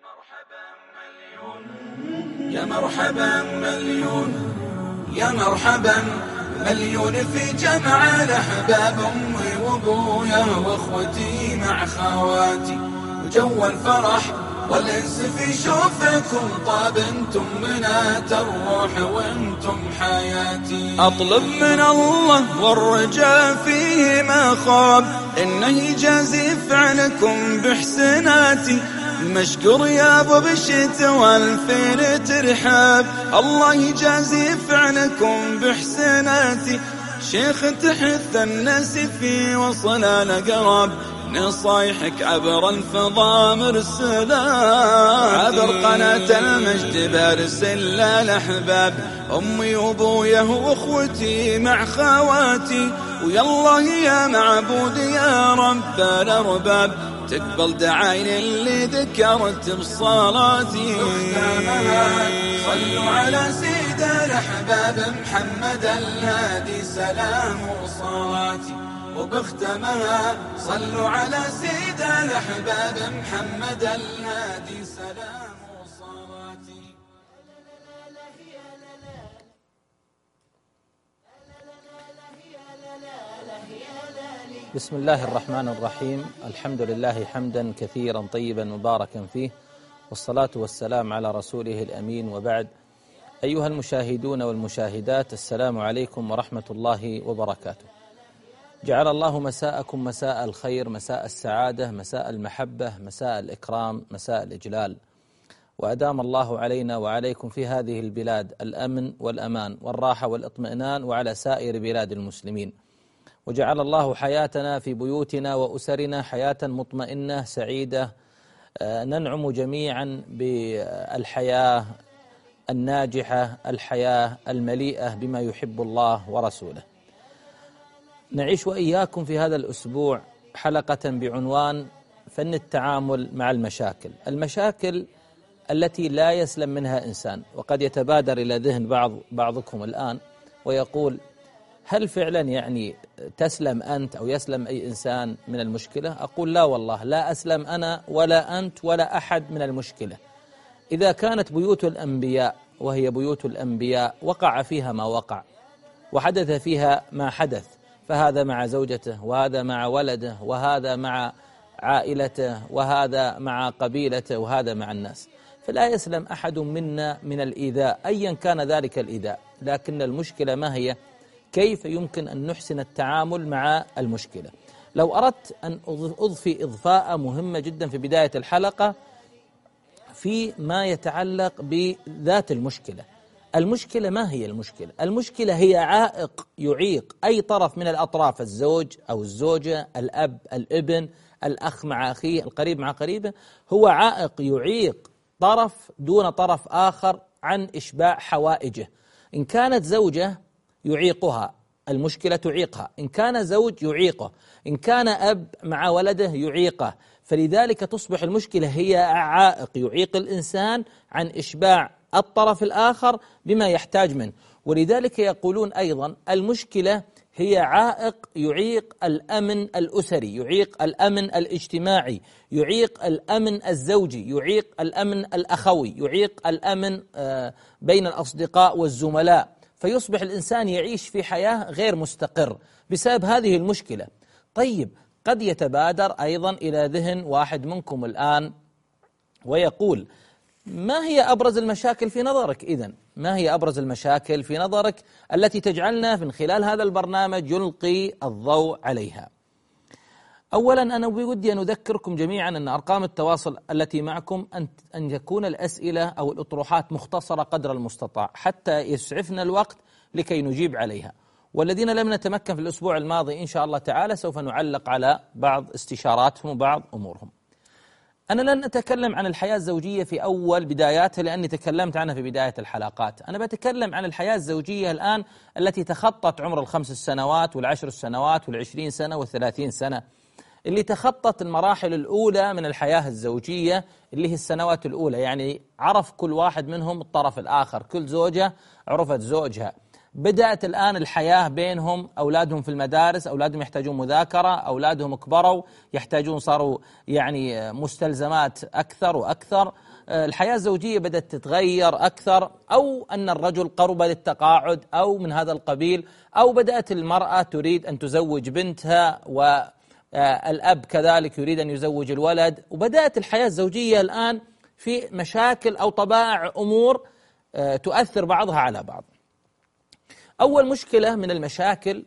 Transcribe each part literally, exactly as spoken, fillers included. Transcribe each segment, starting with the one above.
يا مرحبا مليون يا مرحبا مليون في جمع الأحباب، أمي وأبويا وأخوتي مع خواتي، وجو الفرح والأنس في شوفكم طاب، انتم منات الروح وانتم حياتي. أطلب من الله والرجاء فيه ما خاب، إنه يجازي فعلكم بحسناتي، مشكور يا ابو بشت والفين ترحاب، الله يجازي فعلكم بحسناتي، شيخ تحث الناس في وصل الأقرب، نصايحك عبر الفضاء مرسلات، عبر قناة المجد برسل الأحباب، أمي وأبويا وأخوتي مع خواتي، ويالله يا معبود يا رب الأرباب، تقبل دعاين اللي ذكرت بصلاتي. صلوا على سيد الأحباب محمد الهادي سلام وصلاتي، وبختمها صلوا على سيد الأحباب محمد الهادي سلام وصلاتي. بسم الله الرحمن الرحيم، الحمد لله حمدا كثيرا طيبا مباركا فيه، والصلاة والسلام على رسوله الأمين، وبعد. أيها المشاهدون والمشاهدات، السلام عليكم ورحمة الله وبركاته. جعل الله مساءكم مساء الخير، مساء السعادة، مساء المحبة، مساء الإكرام، مساء الإجلال، وأدام الله علينا وعليكم في هذه البلاد الأمن والأمان والراحة والإطمئنان، وعلى سائر بلاد المسلمين، وجعل الله حياتنا في بيوتنا وأسرنا حياة مطمئنة سعيدة، ننعم جميعا بالحياة الناجحة، الحياة المليئة بما يحب الله ورسوله. نعيش وإياكم في هذا الأسبوع حلقة بعنوان فن التعامل مع المشاكل، المشاكل التي لا يسلم منها إنسان. وقد يتبادر إلى ذهن بعض بعضكم الآن ويقول: هل فعلا يعني تسلم أنت أو يسلم أي إنسان من المشكلة؟ أقول: لا والله، لا أسلم أنا ولا أنت ولا أحد من المشكلة. إذا كانت بيوت الأنبياء وهي بيوت الأنبياء وقع فيها ما وقع وحدث فيها ما حدث، فهذا مع زوجته، وهذا مع ولده، وهذا مع عائلته، وهذا مع قبيلته، وهذا مع الناس، فلا يسلم أحد منا من الإيذاء أيا كان ذلك الإيذاء. لكن المشكلة ما هي؟ كيف يمكن أن نحسن التعامل مع المشكلة؟ لو أردت أن أضفي إضفاء مهمة جدا في بداية الحلقة في ما يتعلق بذات المشكلة. المشكلة ما هي المشكلة؟ المشكلة هي عائق يعيق أي طرف من الأطراف، الزوج أو الزوجة، الأب، الابن، الأخ مع أخيه، القريب مع قريبه، هو عائق يعيق طرف دون طرف آخر عن إشباع حوائجه. إن كانت زوجة يعيقها، المشكلة تعيقها. إن كان زوج يعيقه، إن كان أب مع ولده يعيقه. فلذلك تصبح المشكلة هي عائق يعيق الإنسان عن إشباع الطرف الآخر بما يحتاج منه. ولذلك يقولون أيضا المشكلة هي عائق يعيق الأمن الأسري، يعيق الأمن الاجتماعي، يعيق الأمن الزوجي، يعيق الأمن الأخوي، يعيق الأمن بين الأصدقاء والزملاء، فيصبح الإنسان يعيش في حياة غير مستقر بسبب هذه المشكلة. طيب، قد يتبادر أيضا إلى ذهن واحد منكم الآن ويقول: ما هي أبرز المشاكل في نظرك إذن؟ ما هي أبرز المشاكل في نظرك التي تجعلنا من خلال هذا البرنامج يلقي الضوء عليها؟ أولا، أنا بودي أن أذكركم جميعا أن أرقام التواصل التي معكم أن أن تكون الأسئلة أو الأطروحات مختصرة قدر المستطاع حتى يسعفنا الوقت لكي نجيب عليها. والذين لم نتمكن في الأسبوع الماضي إن شاء الله تعالى سوف نعلق على بعض استشاراتهم وبعض أمورهم. أنا لن أتكلم عن الحياة الزوجية في أول بداياتها لأني تكلمت عنها في بداية الحلقات. أنا بتكلم عن الحياة الزوجية الآن التي تخطت عمر الخمس السنوات والعشر السنوات والعشرين سنة والثلاثين سنة، اللي تخطت المراحل الأولى من الحياة الزوجية اللي هي السنوات الأولى، يعني عرف كل واحد منهم الطرف الآخر، كل زوجة عرفت زوجها، بدأت الآن الحياة بينهم، أولادهم في المدارس، أولادهم يحتاجون مذاكرة، أولادهم كبروا يحتاجون، صاروا يعني مستلزمات أكثر وأكثر، الحياة الزوجية بدأت تتغير أكثر، أو أن الرجل قرب للتقاعد أو من هذا القبيل، أو بدأت المرأة تريد أن تزوج بنتها والأب كذلك يريد أن يزوج الولد، وبدأت الحياة الزوجية الآن في مشاكل أو طبائع أمور تؤثر بعضها على بعض. أول مشكلة من المشاكل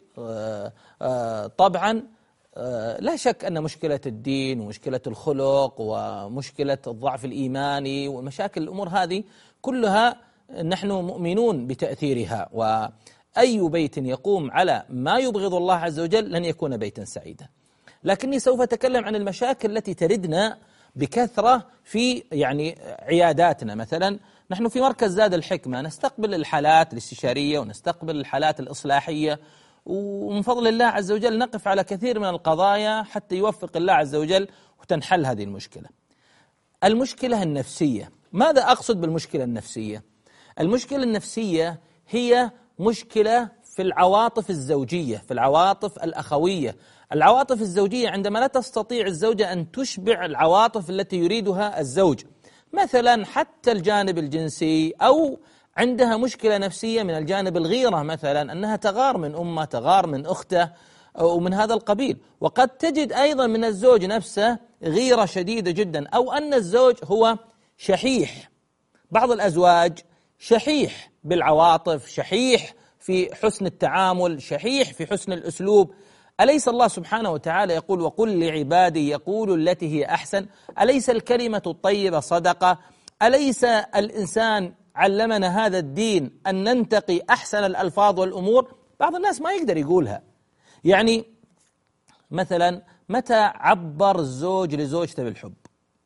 طبعا لا شك أن مشكلة الدين ومشكلة الخلق ومشكلة الضعف الإيماني ومشاكل الأمور هذه كلها نحن مؤمنون بتأثيرها، وأي بيت يقوم على ما يبغض الله عز وجل لن يكون بيتا سعيدا. لكني سوف أتكلم عن المشاكل التي تردنا بكثرة في يعني عياداتنا. مثلا نحن في مركز زاد الحكمة نستقبل الحالات الاستشارية ونستقبل الحالات الإصلاحية، ومن فضل الله عز وجل نقف على كثير من القضايا حتى يوفق الله عز وجل وتنحل هذه المشكلة. المشكلة النفسية، ماذا أقصد بالمشكلة النفسية؟ المشكلة النفسية هي مشكلة في العواطف الزوجية، في العواطف الأخوية. العواطف الزوجية عندما لا تستطيع الزوجة أن تشبع العواطف التي يريدها الزوج، مثلا حتى الجانب الجنسي، أو عندها مشكلة نفسية من الجانب الغيرة، مثلا أنها تغار من أمه، تغار من أخته ومن هذا القبيل. وقد تجد أيضا من الزوج نفسه غيرة شديدة جدا، أو أن الزوج هو شحيح. بعض الأزواج شحيح بالعواطف، شحيح في حسن التعامل، شحيح في حسن الأسلوب. أليس الله سبحانه وتعالى يقول: وقل لعبادي يقولوا التي هي أحسن؟ أليس الكلمة الطيبة صدقة؟ أليس الإنسان علمنا هذا الدين أن ننتقي أحسن الألفاظ والأمور؟ بعض الناس ما يقدر يقولها. يعني مثلا متى عبر الزوج لزوجته بالحب؟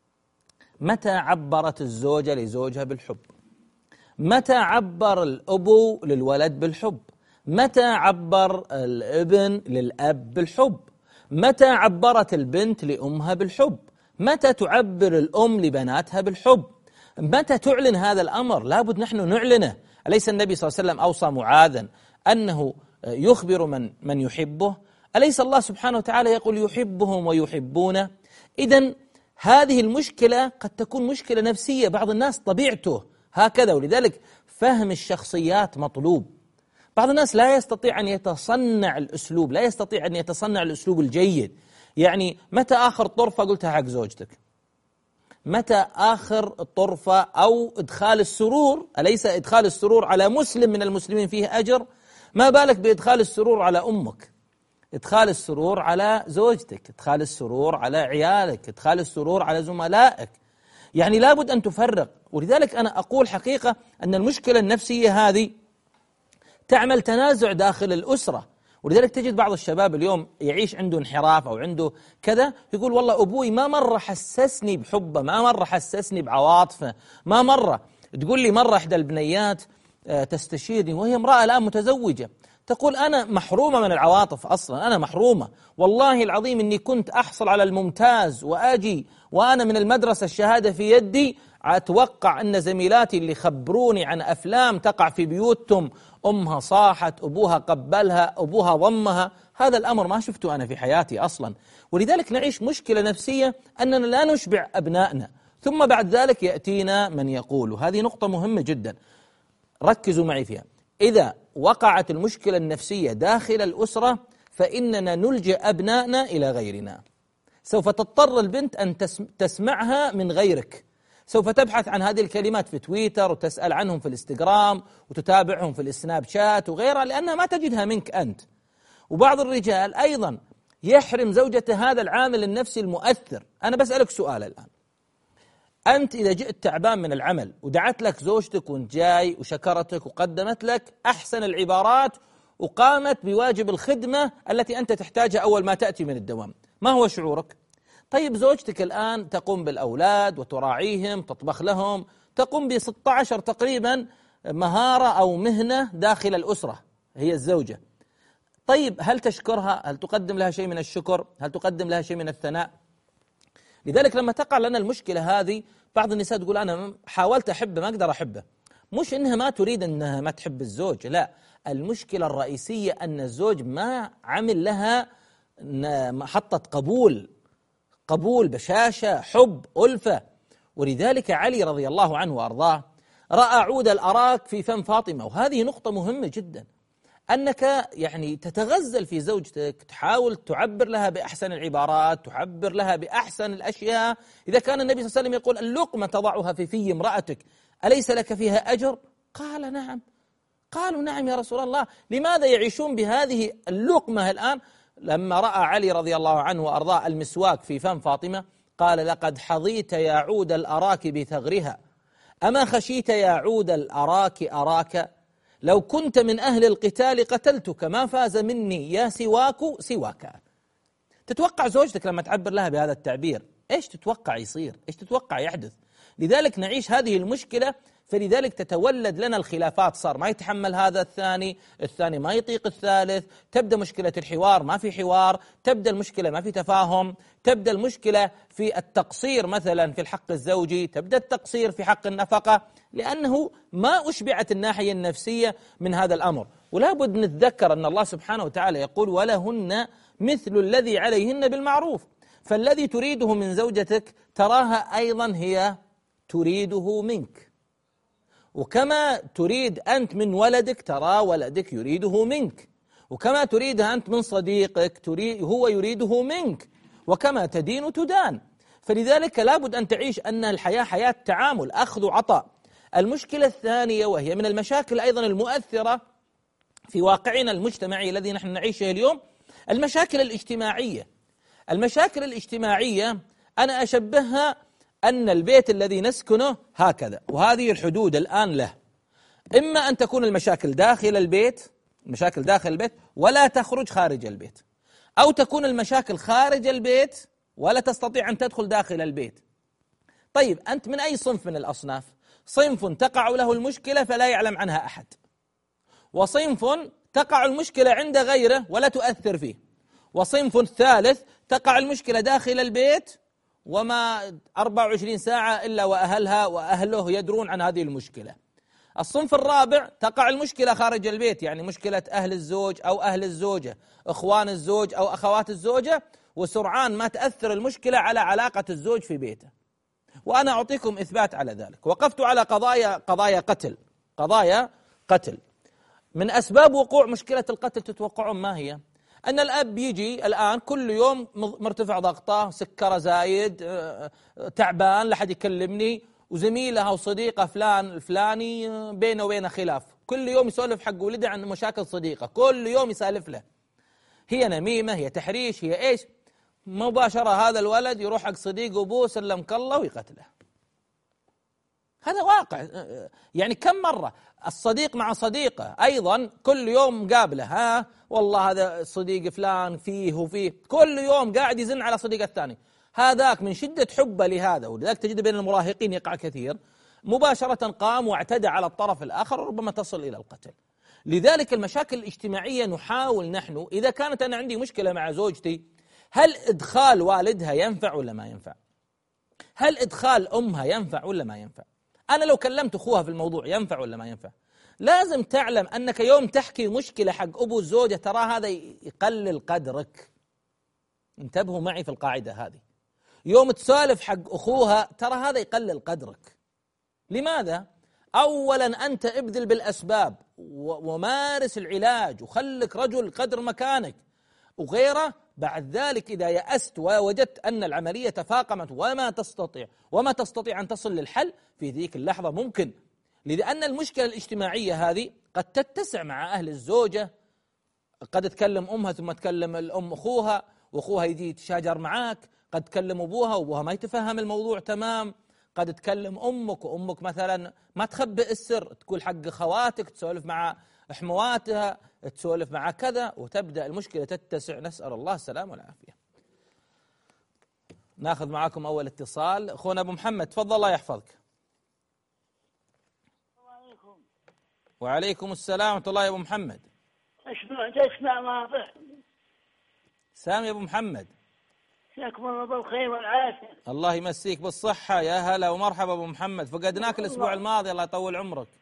متى عبرت الزوجة لزوجها بالحب؟ متى عبر الأبو للولد بالحب؟ متى عبر الابن للأب بالحب؟ متى عبرت البنت لأمها بالحب؟ متى تعبر الأم لبناتها بالحب؟ متى تعلن هذا الأمر؟ لابد نحن نعلنه. أليس النبي صلى الله عليه وسلم أوصى معاذا أنه يخبر من من يحبه؟ أليس الله سبحانه وتعالى يقول: يحبهم ويحبونه؟ إذن هذه المشكلة قد تكون مشكلة نفسية، بعض الناس طبيعته هكذا، ولذلك فهم الشخصيات مطلوب. بعض الناس لا يستطيع أن يتصنع الأسلوب، لا يستطيع أن يتصنع الأسلوب الجيد. يعني متى آخر طرفة قلتها حق زوجتك؟ متى آخر طرفة أو إدخال السرور؟ أليس إدخال السرور على مسلم من المسلمين فيه أجر؟ ما بالك بإدخال السرور على أمك، إدخال السرور على زوجتك، إدخال السرور على عيالك، إدخال السرور على زملائك. يعني لابد أن تفرق. ولذلك أنا أقول حقيقة أن المشكلة النفسية هذه تعمل تنازع داخل الأسرة. ولذلك تجد بعض الشباب اليوم يعيش عنده انحراف أو عنده كذا، يقول: والله أبوي ما مرة حسسني بحبه، ما مرة حسسني بعواطفه، ما مرة. تقول لي مرة إحدى البنيات تستشيرني وهي امرأة الآن متزوجة، تقول: أنا محرومة من العواطف أصلا، أنا محرومة والله العظيم إني كنت أحصل على الممتاز وأجي وأنا من المدرسة الشهادة في يدي، أتوقع أن زميلاتي اللي خبروني عن أفلام تقع في بيوتهم، أمها صاحت، أبوها قبلها، أبوها ضمها، هذا الأمر ما شفته أنا في حياتي أصلا. ولذلك نعيش مشكلة نفسية أننا لا نشبع أبنائنا. ثم بعد ذلك يأتينا من يقول، هذه نقطة مهمة جدا ركزوا معي فيها: إذا وقعت المشكلة النفسية داخل الأسرة فإننا نلجئ أبنائنا إلى غيرنا. سوف تضطر البنت أن تسمعها من غيرك، سوف تبحث عن هذه الكلمات في تويتر وتسأل عنهم في الانستغرام وتتابعهم في السناب شات وغيرها، لأنها ما تجدها منك أنت. وبعض الرجال أيضا يحرم زوجته هذا العامل النفسي المؤثر. أنا بسألك سؤال الآن: أنت إذا جئت تعبان من العمل ودعت لك زوجتك وانت جاي وشكرتك وقدمت لك أحسن العبارات وقامت بواجب الخدمة التي أنت تحتاجها أول ما تأتي من الدوام، ما هو شعورك؟ طيب زوجتك الآن تقوم بالأولاد وتراعيهم، تطبخ لهم، تقوم ب ستة عشر تقريبا مهارة أو مهنة داخل الأسرة، هي الزوجة. طيب هل تشكرها؟ هل تقدم لها شيء من الشكر؟ هل تقدم لها شيء من الثناء؟ لذلك لما تقع لنا المشكلة هذه، بعض النساء تقول: أنا حاولت أحبه ما أقدر أحبه. مش إنها ما تريد أنها ما تحب الزوج، لا، المشكلة الرئيسية أن الزوج ما عمل لها محطة قبول، قبول بشاشة، حب، ألفة. ولذلك علي رضي الله عنه وأرضاه رأى عود الأراك في فم فاطمة. وهذه نقطة مهمة جدا، أنك يعني تتغزل في زوجتك، تحاول تعبر لها بأحسن العبارات، تعبر لها بأحسن الأشياء. إذا كان النبي صلى الله عليه وسلم يقول اللقمة تضعها في في امرأتك أليس لك فيها أجر؟ قال نعم. قالوا نعم يا رسول الله. لماذا يعيشون بهذه اللقمة الآن؟ لما رأى علي رضي الله عنه وأرضاه المسواك في فم فاطمة قال لقد حظيت يا عود الأراك بثغرها، أما خشيت يا عود الأراك أراك لو كنت من أهل القتال قتلتك ما فاز مني يا سواك سواك. تتوقع زوجتك لما تعبر لها بهذا التعبير إيش تتوقع يصير؟ إيش تتوقع يحدث؟ لذلك نعيش هذه المشكلة، فلذلك تتولد لنا الخلافات. صار ما يتحمل هذا الثاني، الثاني ما يطيق الثالث، تبدأ مشكلة الحوار ما في حوار، تبدأ المشكلة ما في تفاهم، تبدأ المشكلة في التقصير مثلا في الحق الزوجي، تبدأ التقصير في حق النفقة، لأنه ما أشبعت الناحية النفسية من هذا الأمر. ولا بد نتذكر أن الله سبحانه وتعالى يقول ولهن مثل الذي عليهن بالمعروف. فالذي تريده من زوجتك تراها أيضا هي تريده منك، وكما تريد أنت من ولدك ترى ولدك يريده منك، وكما تريدها أنت من صديقك تريد هو يريده منك، وكما تدين تدان. فلذلك لابد أن تعيش أن الحياة حياة تعامل، أخذ وعطاء. المشكلة الثانية وهي من المشاكل أيضا المؤثرة في واقعنا المجتمعي الذي نحن نعيشه اليوم، المشاكل الاجتماعية. المشاكل الاجتماعية أنا أشبهها أن البيت الذي نسكنه هكذا، وهذه الحدود الآن له. إما أن تكون المشاكل داخل البيت، المشاكل داخل البيت ولا تخرج خارج البيت، أو تكون المشاكل خارج البيت ولا تستطيع أن تدخل داخل البيت. طيب أنت من أي صنف من الأصناف؟ صنف تقع له المشكلة فلا يعلم عنها أحد، وصنف تقع المشكلة عند غيره ولا تؤثر فيه، وصنف ثالث تقع المشكلة داخل البيت وما أربع وعشرين ساعة إلا وأهلها وأهله يدرون عن هذه المشكلة. الصنف الرابع تقع المشكلة خارج البيت، يعني مشكلة أهل الزوج أو أهل الزوجة، إخوان الزوج أو أخوات الزوجة، وسرعان ما تأثر المشكلة على علاقة الزوج في بيته. وأنا أعطيكم إثبات على ذلك. وقفت على قضايا قضايا قتل قضايا قتل من أسباب وقوع مشكلة القتل تتوقعون ما هي؟ أن الأب يجي الآن كل يوم مرتفع ضغطه، سكره زايد، تعبان، لا حد يكلمني، وزميلها وصديقه فلان الفلاني بينه وبينه خلاف، كل يوم يسولف حق ولده عن مشاكل صديقه، كل يوم يسالف له، هي نميمة، هي تحريش، هي إيش. مباشرة هذا الولد يروح حق صديقه أبوه سلمك الله ويقتله. هذا واقع. يعني كم مرة الصديق مع صديقه أيضا كل يوم قابله، ها والله هذا صديق فلان فيه وفيه، كل يوم قاعد يزن على صديق الثاني، هذاك من شدة حبه لهذا، ولذلك تجد بين المراهقين يقع كثير، مباشرة قام واعتدى على الطرف الآخر وربما تصل إلى القتل. لذلك المشاكل الاجتماعية نحاول نحن، إذا كانت أنا عندي مشكلة مع زوجتي، هل إدخال والدها ينفع ولا ما ينفع؟ هل إدخال أمها ينفع ولا ما ينفع؟ أنا لو كلمت أخوها في الموضوع ينفع ولا ما ينفع؟ لازم تعلم أنك يوم تحكي مشكلة حق أبو الزوجة ترى هذا يقلل قدرك. انتبهوا معي في القاعدة هذه. يوم تسالف حق أخوها ترى هذا يقلل قدرك. لماذا؟ أولا أنت ابذل بالأسباب ومارس العلاج وخلك رجل قدر مكانك وغيره. بعد ذلك إذا يأست ووجدت أن العملية تفاقمت وما تستطيع وما تستطيع أن تصل للحل، في ذيك اللحظة ممكن، لأن المشكلة الاجتماعية هذه قد تتسع مع أهل الزوجة، قد تكلم أمها ثم تكلم الأم أخوها، وأخوها يجي يتشاجر معك، قد تكلم أبوها وأبوها ما يتفهم الموضوع تمام، قد تكلم أمك وأمك مثلا ما تخبئ السر، تقول حق خواتك، تسولف مع حمواتها، تسولف مع كذا، وتبدأ المشكلة تتسع. نسأل الله السلامة والعافية. ناخذ معاكم أول اتصال. أخونا أبو محمد تفضل الله يحفظك. وعليكم وعليكم السلام ورحمة الله يا أبو محمد. اسمع تسمع واضح. سامي يا أبو محمد. مساكم الله بالخير والعافية. الله يمسيك بالصحة، يا هلا ومرحبا أبو محمد، فقدناك الأسبوع الماضي، الله يطول عمرك.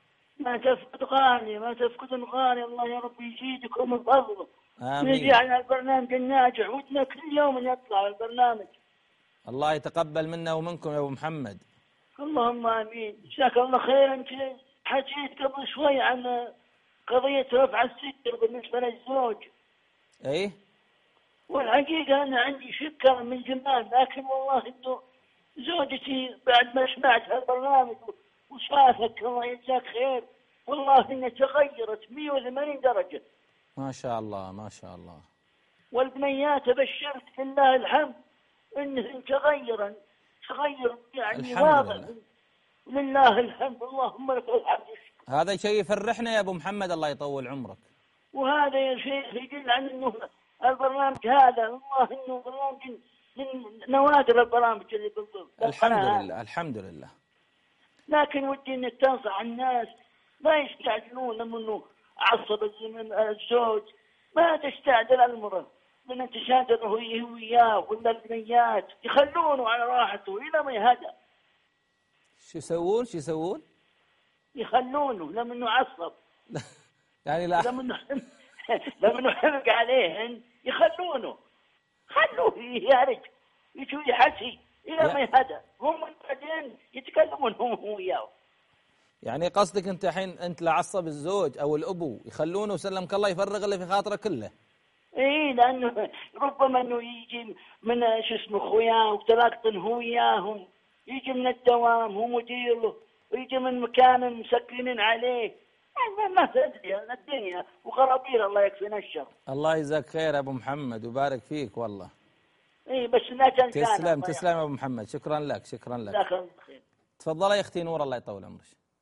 ما تفقد غالي، ما تفقد غالي. الله يا رب يزيدكم من فضله. آمين. ويجعلنا البرنامج الناجح، ودنا كل يوم يطلع البرنامج. الله يتقبل منا ومنكم يا أبو محمد. اللهم آمين. جزاك الله خير. أنت حكيت قبل شوي عن قضية رفع الستر بالنسبة للزوج. إيه؟ والحقيقة أنا عندي شكة من زمان، لكن والله إنه زوجتي بعد ما سمعت هالبرنامج وشافك الله يجزاك خير، والله إنها تغيرت مئة وثمانين درجة. ما شاء الله ما شاء الله. والبنيات أبشرت لله الحمد إنه تغيرا تغير يعني واضح. لله. لله الحمد، اللهم لك الحمد. هذا شيء يفرحنا يا أبو محمد، الله يطول عمرك. وهذا يا شيخ يدل عن إنه البرنامج هذا والله إنه برنامج من نوادر البرامج اللي بالضبط. الحمد لله الحمد لله. لكن ودي انك تنصح الناس ما يستعجلون منه عصب الزوج، ما تستعجل المرأة لما تشادر هي وياه ولا البنيات، يخلونه على راحته الى ما يهدى. شو يسوون شو يسوون؟ يخلونه لما انه عصب يعني لا لما انه لما انه حرق عليهن يخلونه، خلوه يهرج يجوا يحسي الى ما يهدى، هم بعدين يتكلمون هم وياه. يعني قصدك انت الحين انت لعصب الزوج او الابو يخلونه وسلمك الله يفرغ اللي في خاطره كله. اي لانه ربما انه يجي من شو اسمه اخوياه وتلاقطن هو وياهم، يجي من الدوام هو مديره، ويجي من مكان مسكنين عليه، يعني ما تدري الدنيا وغرابير، الله يكفينا الشر. الله يجزاك خير يا ابو محمد وبارك فيك والله. اي بس لا تنسى. تسلم تسلم يا ابو محمد، شكرا لك شكرا لك. جزاك الله خير. تفضلي يا اختي نور، الله يطول عمرك.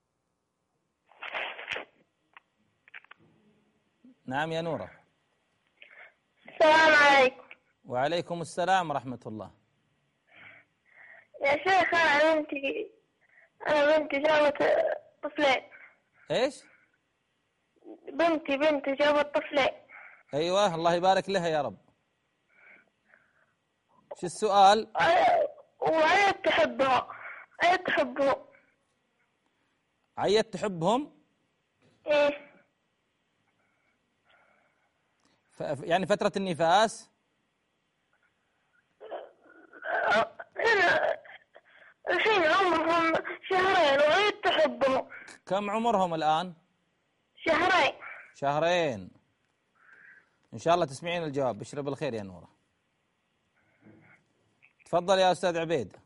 نعم يا نورة. السلام عليكم. وعليكم السلام ورحمة الله. يا شيخ أنا بنتي أنا بنتي جابت طفلين. إيش؟ بنتي بنتي جابت طفلين. أيوة الله يبارك لها يا رب. شو السؤال؟ وعيت تحبهم عيت تحبهم عيت تحبهم؟ إيه. ف... يعني فترة النفاس؟ أنا الحين عمرهم شهرين وعيت تحبهم. كم عمرهم الآن؟ شهرين. شهرين. إن شاء الله تسمعين الجواب. بشرى بالخير يا نورة. تفضل يا أستاذ عبيد.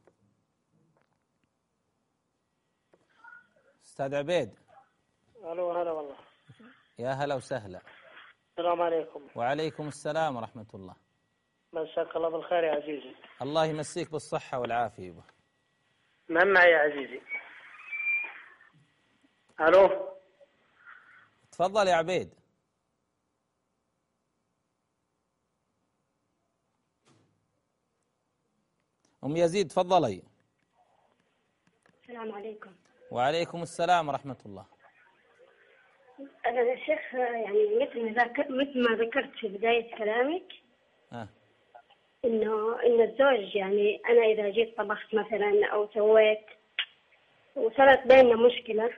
أستاذ عبيد. الو هلا والله. يا هلا وسهلا. السلام عليكم. وعليكم السلام ورحمة الله. مساك الله بالخير يا عزيزي. الله يمسيك بالصحة والعافية. من معي يا عزيزي؟ الو تفضل يا عبيد. أم يزيد تفضلي. السلام عليكم. وعليكم السلام ورحمة الله. أنا يا شيخ يعني مثل ما ذكرت مثل ما ذكرت في بداية كلامك آه. إنه إن الزوج يعني أنا إذا جيت طبخت مثلا أو سويت وصارت بيننا مشكلة،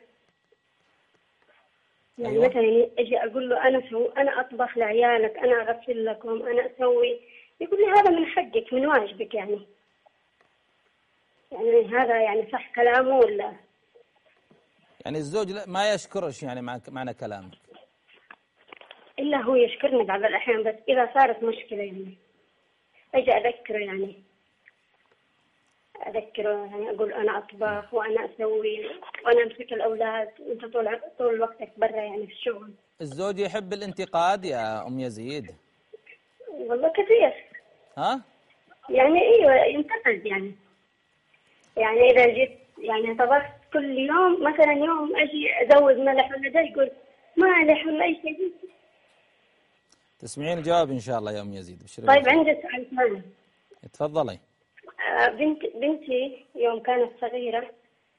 يعني أيوة. مثلا أجي أقول له أنا سو أنا أطبخ لعيالك، أنا أغسل لكم، أنا أسوي، يقول لي هذا من حقك من واجبك. يعني يعني هذا يعني صح كلامه ولا؟ يعني الزوج ما يشكرش يعني معنى كلامك؟ إلا هو يشكرني بعض الأحيان، بس إذا صارت مشكلة يعني أجي أذكره يعني أذكره يعني أقول أنا أطبخ وأنا أسوي وأنا أمسك الأولاد وأنت طول طول وقتك برا يعني في الشغل. الزوج يحب الانتقاد يا أم يزيد؟ والله كثير. ها؟ يعني إيوه ينتقد يعني يعني إذا جيت يعني طبخت كل يوم مثلا يوم أجي أزود ملح ولا ده يقول مالح ولا أي شيء. تسمعين الجواب إن شاء الله يا أم يزيد. طيب عندي سؤال ثاني. تفضلي. بنت بنتي يوم كانت صغيرة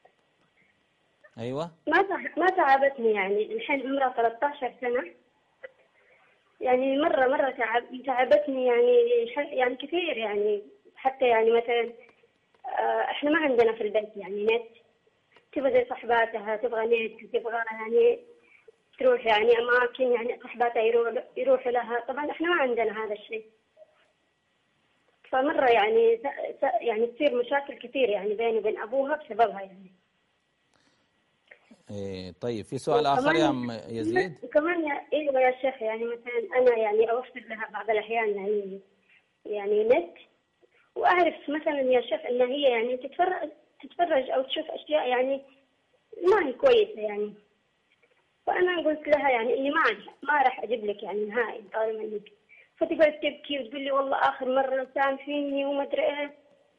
أيوة ما ما تعبتني، يعني الحين عمرها ثلاثة عشر سنة، يعني مرة مرة تعب تعبتني يعني يعني كثير، يعني حتى يعني مثلا احنا ما عندنا في البيت يعني نت، تبغى زي صحباتها، تبغى نت، تبغى يعني تروح يعني أماكن يعني صحباتها يروح يروحوا لها. طبعا إحنا ما عندنا هذا الشيء، فمرة يعني يعني تصير مشاكل كثير يعني بيني وبين أبوها بسببها يعني. إيه طيب في سؤال آخر يا أم يزيد؟ وكمان إيوه يا شيخ، يعني مثلا أنا يعني أوفر لها بعض الأحيان يعني يعني نت، وأعرف مثلا يا شيخ إن هي يعني تتفرج تتفرج أو تشوف أشياء يعني ما هي كويسة يعني. فأنا قلت لها يعني إني ما ما راح أجيب لك يعني نهائي طالما إنك، فتقعد تبكي وتقول لي والله آخر مرة سامحيني وما أدري إيه،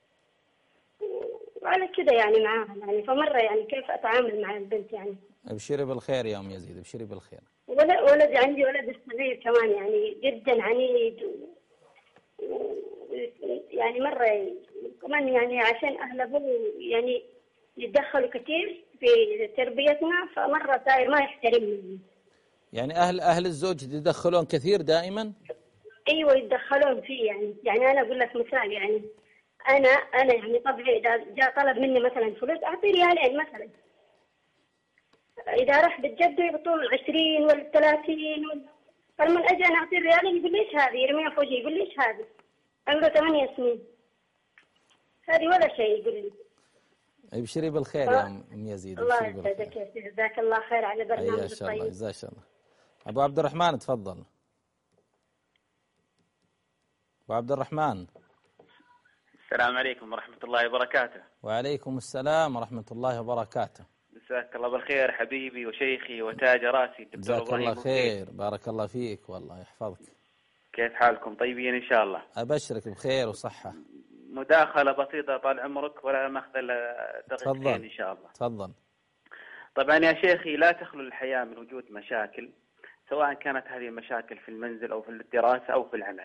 وعلى كده يعني معاها يعني. فمرة يعني كيف أتعامل مع البنت يعني. ابشري بالخير يا أم يزيد، ابشري بالخير. ولد ولد عندي ولد الصغير كمان يعني جدا عنيد، و... يعني مرة كمان يعني عشان أهله يعني يتدخلوا كثير في تربيتنا، فمرة صاير ما يحترمني. يعني أهل أهل الزوج يتدخلون كثير دائما؟ أيوة يتدخلون فيه يعني. يعني أنا أقول لك مثال، يعني أنا أنا يعني طبعي إذا جاء طلب مني مثلا فلوس أعطي ريالين مثلا، إذا راح بتجده يعطون عشرين ولا ثلاثين ولا، فلما أجي أنا أعطي ريالين يقول ليش هذه، يرميها في وجهي يقول ليش هذه، عمره ثمانية سنين هذه ولا شيء يقول لي. ابشري بالخير يا أم يزيد. الله يسعدك يا سيدي، جزاك الله خير على برنامج الطيب. جزاك الله. أبو عبد الرحمن تفضل. أبو عبد الرحمن. السلام عليكم ورحمة الله وبركاته. وعليكم السلام ورحمة الله وبركاته. جزاك الله بالخير حبيبي وشيخي وتاج راسي دكتور جزاك إبراهيم. الله خير، بارك الله فيك والله يحفظك. كيف حالكم؟ طيبين إن شاء الله. أبشرك بخير وصحة. مداخلة بسيطة طال عمرك ولا ماخذ دقيقتين إن شاء الله. تفضل. طبعا يا شيخي لا تخلو الحياة من وجود مشاكل، سواء كانت هذه المشاكل في المنزل أو في الدراسة أو في العمل.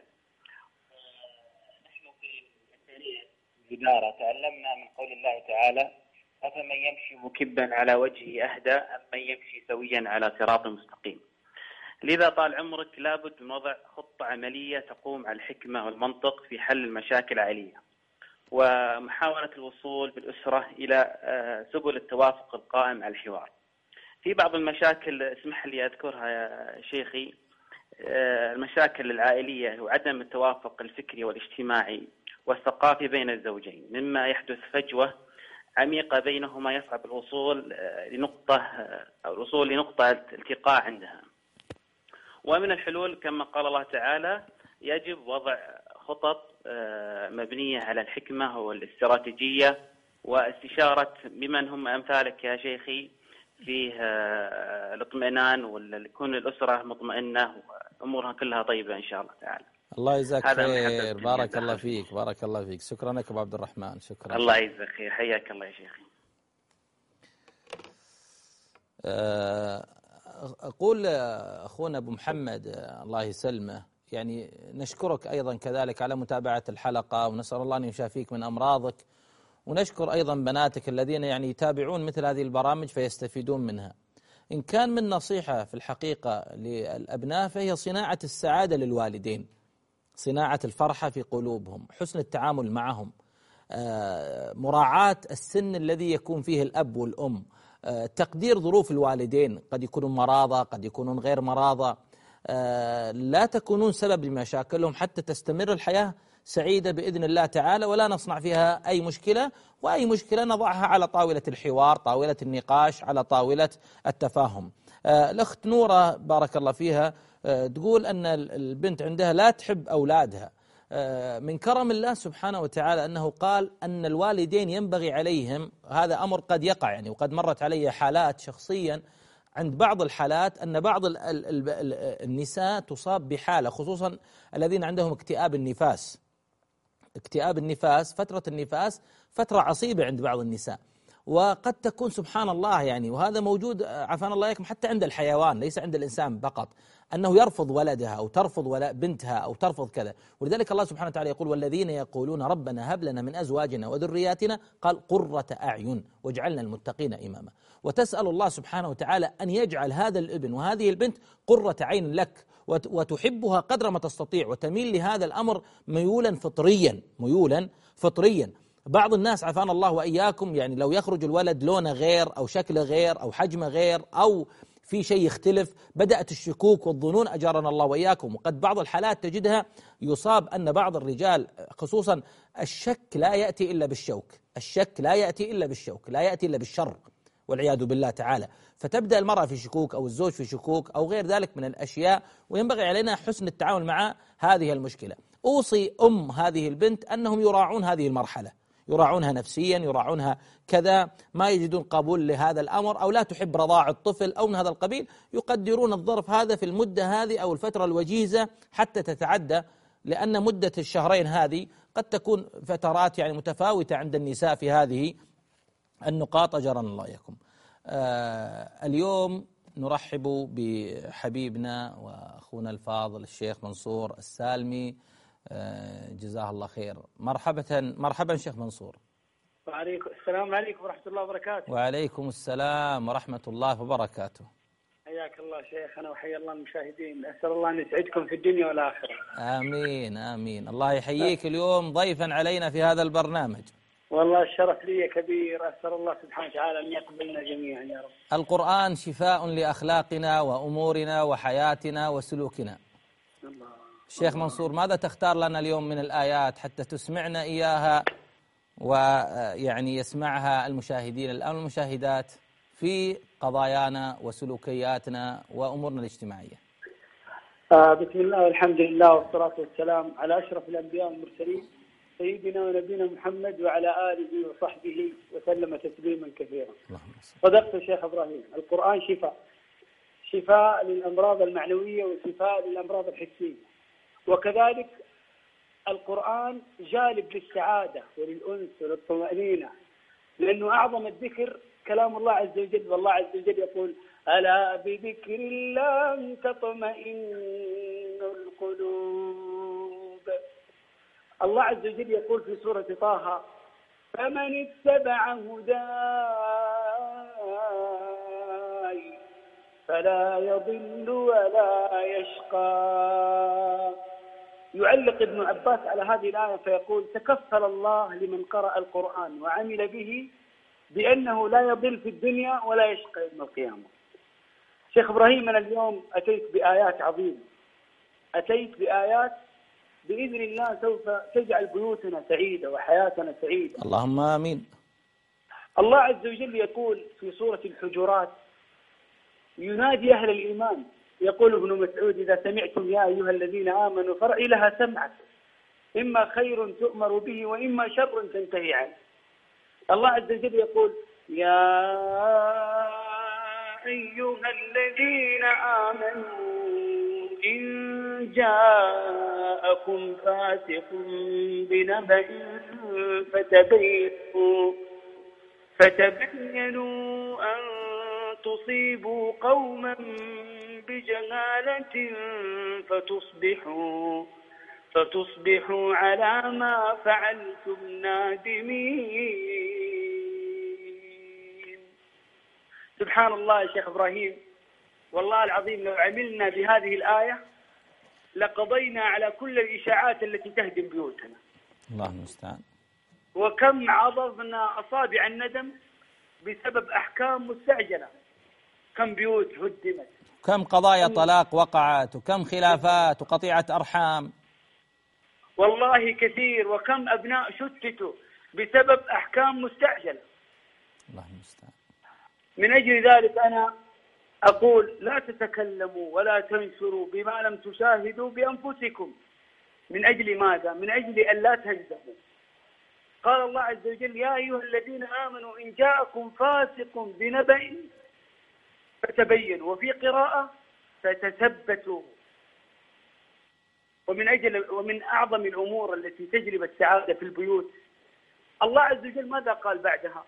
نحن في الإدارة تعلمنا من قول الله تعالى: أفمن يمشي مكبا على وجهه أهدى أم من يمشي سويا على صراط مستقيم. لذا طال عمرك لابد من وضع خطة عملية تقوم على الحكمة والمنطق في حل المشاكل العائلية، ومحاولة الوصول بالأسرة إلى سبل التوافق القائم على الحوار. في بعض المشاكل اسمح لي أذكرها يا شيخي، المشاكل العائلية وعدم التوافق الفكري والاجتماعي والثقافي بين الزوجين، مما يحدث فجوة عميقة بينهما يصعب الوصول لنقطة أو الوصول لنقطة التقاء عندها. ومن الحلول كما قال الله تعالى يجب وضع خطط مبنية على الحكمة والاستراتيجية واستشارة بمن هم أمثالك يا شيخي فيه الاطمئنان ويكون الأسرة مطمئنة وأمورها كلها طيبة إن شاء الله تعالى. الله يجزاك خير، بارك الله فيك، بارك الله فيك. شكرا لك أبو عبد الرحمن. شكرا. الله يجزاك خير، حياك الله يا شيخي. أقول أخونا أبو محمد الله يسلمه، يعني نشكرك أيضا كذلك على متابعة الحلقة، ونسأل الله أن يشافيك من أمراضك، ونشكر أيضا بناتك الذين يعني يتابعون مثل هذه البرامج فيستفيدون منها. إن كان من نصيحة في الحقيقة للأبناء فهي صناعة السعادة للوالدين، صناعة الفرحة في قلوبهم، حسن التعامل معهم، مراعاة السن الذي يكون فيه الأب والأم، تقدير ظروف الوالدين، قد يكونون مرضى قد يكونون غير مرضى، لا تكونون سبب لمشاكلهم حتى تستمر الحياة سعيدة بإذن الله تعالى، ولا نصنع فيها أي مشكلة، وأي مشكلة نضعها على طاولة الحوار، طاولة النقاش، على طاولة التفاهم. الأخت نورة بارك الله فيها تقول أن البنت عندها لا تحب أولادها. من كرم الله سبحانه وتعالى أنه قال أن الوالدين ينبغي عليهم، هذا أمر قد يقع يعني، وقد مرت علي حالات شخصيا عند بعض الحالات أن بعض النساء تصاب بحالة، خصوصا الذين عندهم اكتئاب النفاس. اكتئاب النفاس، فترة النفاس فترة عصيبة عند بعض النساء، وقد تكون سبحان الله يعني، وهذا موجود عافانا الله إياكم حتى عند الحيوان ليس عند الإنسان فقط، أنه يرفض ولدها أو ترفض بنتها أو ترفض كذا. ولذلك الله سبحانه وتعالى يقول: والذين يقولون ربنا هب لنا من أزواجنا وذرياتنا قال قرة أعين واجعلنا المتقين إماما. وتسأل الله سبحانه وتعالى أن يجعل هذا الابن وهذه البنت قرة عين لك، وتحبها قدر ما تستطيع، وتميل لهذا الأمر ميولا فطريا، ميولا فطريا. بعض الناس عافانا الله وإياكم يعني لو يخرج الولد لونه غير أو شكله غير أو حجمه غير أو في شيء يختلف بدأت الشكوك والظنون أجرنا الله وإياكم. وقد بعض الحالات تجدها يصاب أن بعض الرجال خصوصا الشك لا يأتي إلا بالشوك، الشك لا يأتي إلا بالشوك، لا يأتي إلا بالشر والعياذ بالله تعالى. فتبدأ المرأة في شكوك أو الزوج في شكوك أو غير ذلك من الأشياء، وينبغي علينا حسن التعامل مع هذه المشكلة. أوصي أم هذه البنت أنهم يراعون هذه المرحلة، يراعونها نفسيا، يراعونها كذا، ما يجدون قبول لهذا الأمر أو لا تحب رضاع الطفل أو من هذا القبيل، يقدرون الظرف هذا في المدة هذه أو الفترة الوجيزة حتى تتعدى، لأن مدة الشهرين هذه قد تكون فترات يعني متفاوتة عند النساء في هذه النقاط أجرنا الله إياكم. آه اليوم نرحب بحبيبنا وأخونا الفاضل الشيخ منصور السالمي، آه جزاه الله خير. مرحبا مرحبا شيخ منصور. وعليكم السلام عليكم ورحمة الله وبركاته. وعليكم السلام ورحمة الله وبركاته. حياك الله شيخنا وحيا الله المشاهدين، أسأل الله أن يسعدكم في الدنيا والآخرة. آمين آمين. الله يحييك اليوم ضيفا علينا في هذا البرنامج. والله الشرف لي كبير، أسأل الله سبحانه وتعالى أن يقبلنا جميعا يا رب. القرآن شفاء لأخلاقنا وأمورنا وحياتنا وسلوكنا. الله. الشيخ منصور، ماذا تختار لنا اليوم من الآيات حتى تسمعنا إياها ويعني يسمعها المشاهدين الآن والمشاهدات في قضايانا وسلوكياتنا وأمورنا الاجتماعية؟ آه بسم الله والحمد لله والصلاة والسلام على أشرف الأنبياء والمرسلين سيدنا ونبينا محمد وعلى آله وصحبه وسلم تسليما كثيرا. صدقت شيخ إبراهيم، القرآن شفاء، شفاء للأمراض المعنوية وشفاء للأمراض الحسية، وكذلك القرآن جالب للسعادة وللأنس وللطمأنينة، لأنه أعظم الذكر كلام الله عز وجل، والله عز وجل يقول ألا بذكر الله تطمئن القلوب. الله عز وجل يقول في سورة طه فمن اتبع هداي فلا يضل ولا يشقى. يعلق ابن عباس على هذه الآية فيقول تكفل الله لمن قرأ القرآن وعمل به بأنه لا يضل في الدنيا ولا يشقى يوم القيامة. شيخ إبراهيم، أنا اليوم أتيت بآيات عظيمة، أتيت بآيات بإذن الله سوف تجعل بيوتنا سعيدة وحياتنا سعيدة. اللهم آمين. الله عز وجل يقول في سورة الحجرات ينادي أهل الإيمان، يقول ابن مسعود إذا سمعتم يا أيها الذين آمنوا فارعوا لها سمعك، إما خير تؤمر به وإما شر تنتهي عنه. الله عز وجل يقول يا أيها الذين آمنوا إن جاءكم فاسق بنبأ فتبينوا فتبينوا أن تصيبوا قوما بجهالة فتصبحوا فتصبحوا على ما فعلتم نادمين. سبحان الله يا شيخ إبراهيم، والله العظيم لو عملنا بهذه الآية لقضينا على كل الإشاعات التي تهدم بيوتنا. الله المستعان. وكم عضضنا أصابع الندم بسبب أحكام مستعجلة، كم بيوت هدمت، كم قضايا طلاق وقعت، وكم خلافات وقطيعة أرحام، والله كثير، وكم أبناء شتتوا بسبب أحكام مستعجلة. الله المستعان. من أجل ذلك أنا أقول لا تتكلموا ولا تنشروا بما لم تشاهدوا بأنفسكم. من أجل ماذا؟ من أجل أن لا تهزموا. قال الله عز وجل يا أيها الذين آمنوا إن جاءكم فاسق بنبأ فتبينوا، وفي قراءة فتثبتوا. ومن أجل ومن أعظم الأمور التي تجلب السعادة في البيوت الله عز وجل ماذا قال بعدها؟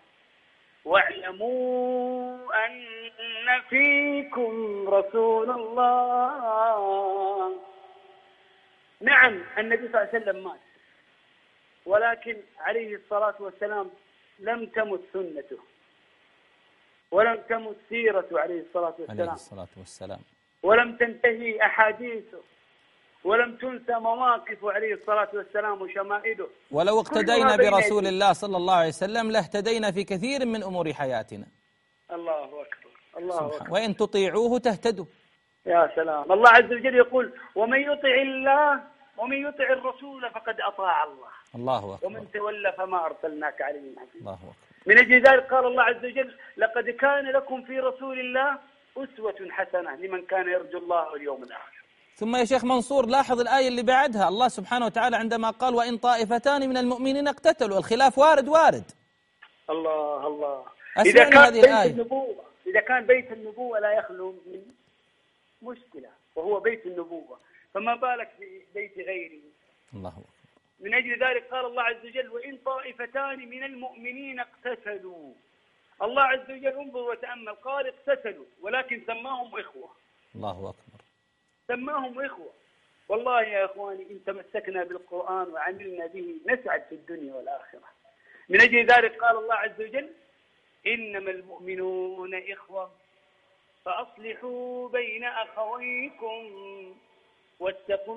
واعلموا أن فيكم رسول الله. نعم النبي صلى الله عليه وسلم مات، ولكن عليه الصلاة والسلام لم تمت سنته ولم تمت سيرته عليه الصلاة والسلام, عليه الصلاة والسلام. ولم تنتهي أحاديثه ولم تنسى مواقفه عليه الصلاة والسلام وشمائله. ولو اقتدينا برسول الله صلى الله عليه وسلم لاهتدينا في كثير من أمور حياتنا. الله أكبر، الله أكبر. وإن تطيعوه تهتدوا. يا سلام. الله عز وجل يقول: ومن يطع الله ومن يطع الرسول فقد أطاع الله. الله أكبر. ومن تولى فما أرسلناك عليهم حفيظا. الله أكبر. من أجل ذلك قال الله عز وجل: لقد كان لكم في رسول الله أسوة حسنة لمن كان يرجو الله واليوم الآخر. ثم يا شيخ منصور لاحظ الآية اللي بعدها، الله سبحانه وتعالى عندما قال: وإن طائفتان من المؤمنين اقتتلوا، الخلاف وارد وارد. الله الله. إذا كان هذه بيت الآية. النبوة إذا كان بيت النبوة لا يخلو من مشكلة وهو بيت النبوة، فما بالك ببيت غيره. الله أكبر. من أجل ذلك قال الله عز وجل: وإن طائفتان من المؤمنين اقتتلوا. الله عز وجل انظر وتأمل، قال اقتتلوا ولكن سماهم إخوة. الله أكبر. سماهم إخوة. والله يا إخواني إن تمسكنا بالقرآن وعملنا به نسعد في الدنيا والآخرة. من أجل ذلك قال الله عز وجل: إنما المؤمنون إخوة فأصلحوا بين أخويكم واتقوا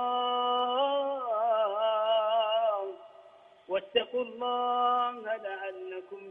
الله واتقوا الله لعلكم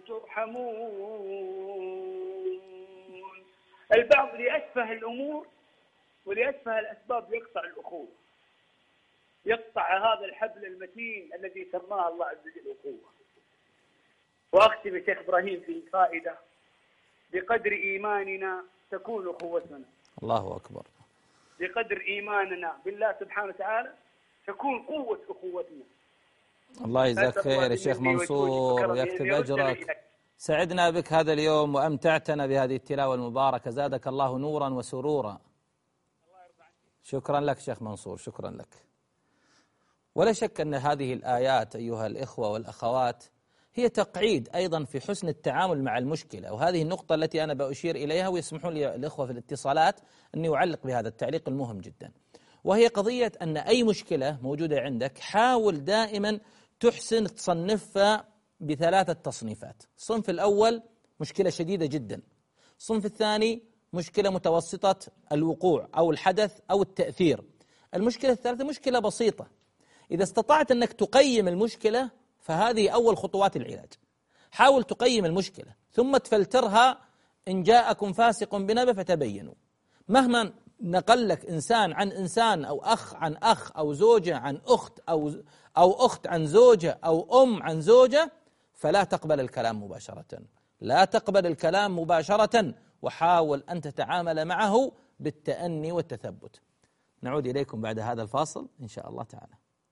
ترحمون. البعض لأسفه الأمور ولأسفه الأسباب يقطع الأخوة، يقطع هذا الحبل المتين الذي سماه الله عز وجل أخوة. وأختم الشيخ إبراهيم في فائدة: بقدر إيماننا تكون أخوتنا. الله أكبر. بقدر إيماننا بالله سبحانه وتعالى تكون قوة أخوتنا. الله يجزاك خير يا شيخ منصور ويكتب أجرك. سعدنا بك هذا اليوم وأمتعتنا بهذه التلاوة المباركة، زادك الله نورا وسرورا. شكرا لك شيخ منصور، شكرا لك. ولا شك أن هذه الآيات أيها الإخوة والأخوات هي تقعيد أيضا في حسن التعامل مع المشكلة، وهذه النقطة التي أنا بأشير إليها، ويسمحون لي الإخوة في الاتصالات أني أعلق بهذا التعليق المهم جدا، وهي قضية أن أي مشكلة موجودة عندك حاول دائما تحسن تصنفها بثلاثة تصنيفات. الصنف الأول مشكلة شديدة جدا، الصنف الثاني مشكلة متوسطة الوقوع أو الحدث أو التأثير، المشكلة الثالثة مشكلة بسيطة. إذا استطعت أنك تقيم المشكلة فهذه أول خطوات العلاج. حاول تقيم المشكلة ثم تفلترها، إن جاءكم فاسق بنبأ فتبينوا. مهما نقل لك إنسان عن إنسان أو أخ عن أخ أو زوجة عن أخت أو أو أخت عن زوجة أو أم عن زوجة، فلا تقبل الكلام مباشرة، لا تقبل الكلام مباشرة، وحاول أن تتعامل معه بالتأني والتثبت. نعود إليكم بعد هذا الفاصل إن شاء الله تعالى.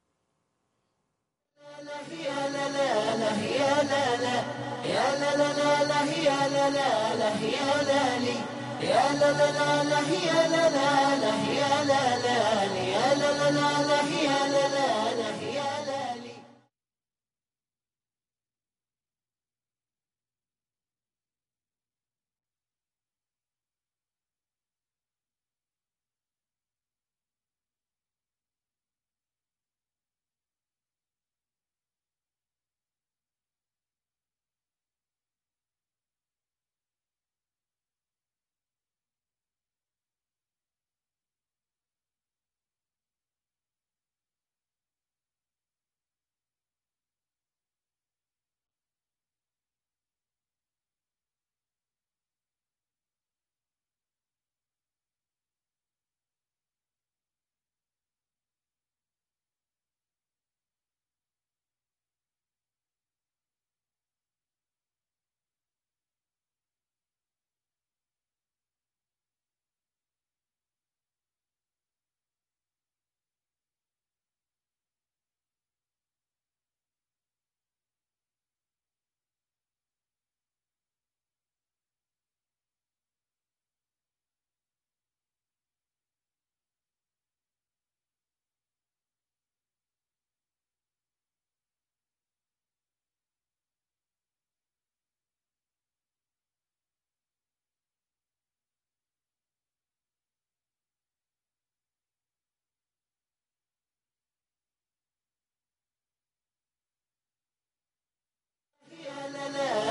يا لا لا لا يا لا لا يا لا لا لا يا لا لا لا يا لا لي يا لا لا لا يا لا لا لا يا لا لا يا لا لا لا يا لا لا لا يا لا لي.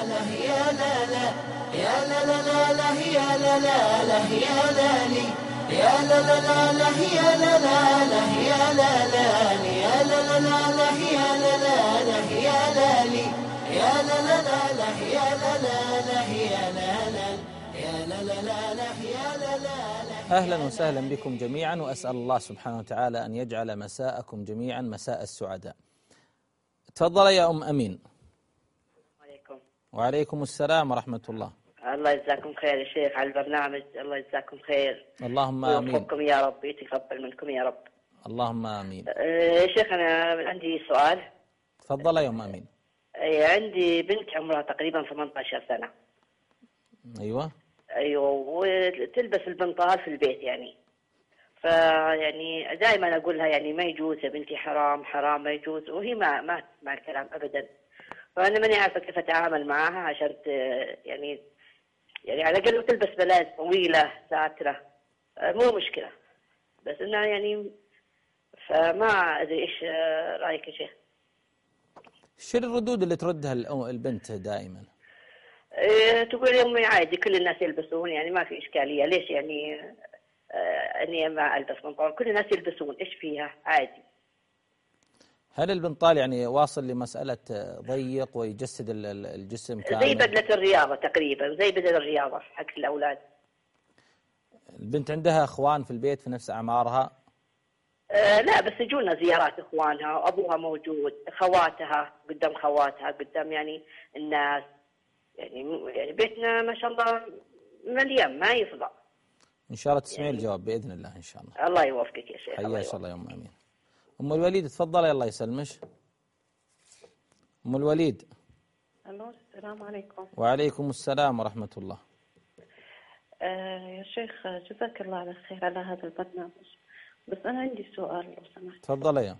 يا لا لا يا لا لا لا يا لا لا لا يا لا لي يا لا لا لا لا يا لا لا لا يا لا لا يا لا لا لا لا يا لا لا لا يا لا لي يا لا لا لا لا يا لا لا لا يا لا لا يا لا لا لا لا يا لا لا لا. أهلا وسهلا بكم جميعا، وأسأل الله سبحانه وتعالى أن يجعل مساءكم جميعا مساء السعداء. تفضل يا أم أمين. عليكم. وعليكم السلام ورحمة الله. الله يجزاكم خير يا شيخ على البرنامج، الله يجزاكم خير. اللهم آمين. ويوفقكم يا رب، يتقبل منكم يا رب. اللهم آمين. يا شيخ أنا عندي سؤال. تفضل يا أم أمين. عندي بنت عمرها تقريبا ثمانية عشر سنة. أيوة. أيوة، وتلبس البنطال في البيت يعني. فيعني دائما أقول لها يعني ما يجوز يا بنتي، حرام حرام ما يجوز، وهي ما ما تسمع الكلام أبدا. فأنا ماني عارفة كيف أتعامل معها عشان يعني يعني على الأقل تلبس بلاز طويلة ساترة، مو مشكلة، بس إنها يعني فما أدري إيش رأيك يا شيخ؟ شو الردود اللي تردها البنت دائما؟ إيه، تقول يا أمي عادي كل الناس يلبسون، يعني ما في إشكالية، ليش يعني آه إني ما ألبس بنطلون؟ كل الناس يلبسون، إيش فيها عادي. هل البنطال يعني واصل لمسألة ضيق ويجسد الجسم كامل؟ زي بدلة الرياضة تقريبا، زي بدلة الرياضة حق الأولاد. البنت عندها أخوان في البيت في نفس أعمارها؟ أه لا، بس يجونا زيارات إخوانها وأبوها موجود، خواتها قدام خواتها قدام يعني الناس، يعني يعني بيتنا ما شاء الله مليان ما يفضى. إن شاء الله تسمعين يعني الجواب بإذن الله إن شاء الله. الله يوفقك يا شيخ. حياك الله يا أم أمين. أم الوليد تفضل، الله يسلمش. أم الوليد. الو، السلام عليكم. وعليكم السلام ورحمة الله. آه يا شيخ جزاك الله على خير على هذا البرنامج، بس أنا عندي سؤال لو سمحت. تفضل يا.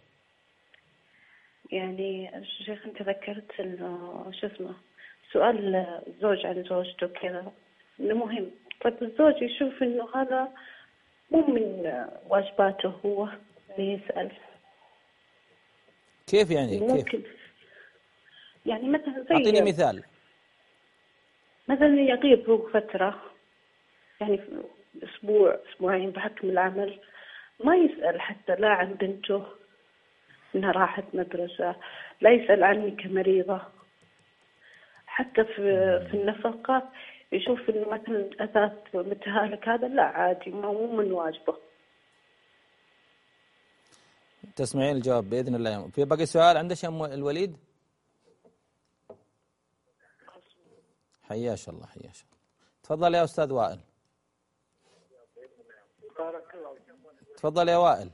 يعني الشيخ أنت ذكرت إنه شو اسمه سؤال الزوج عن زوجته كذا إنه مهم. طيب الزوج يشوف إنه هذا مو من واجباته هو اللي يسأل. كيف يعني؟ ممكن كيف؟ يعني مثلا زي أعطيني مثال. مثلا يغيب هو فترة، يعني أسبوع أسبوعين بحكم العمل، ما يسأل حتى لا عن بنته إنها راحت مدرسة، لا يسأل عني كمريضة، حتى في في النفقة يشوف إنه مثلا أثاث متهالك هذا لا عادي، ما مو من واجبه. تسمعين الجواب بإذن الله. في باقي سؤال عندك يا أم الوليد؟ حياش الله حياش الله. تفضل يا أستاذ وائل. بارك الله. تفضل يا وائل.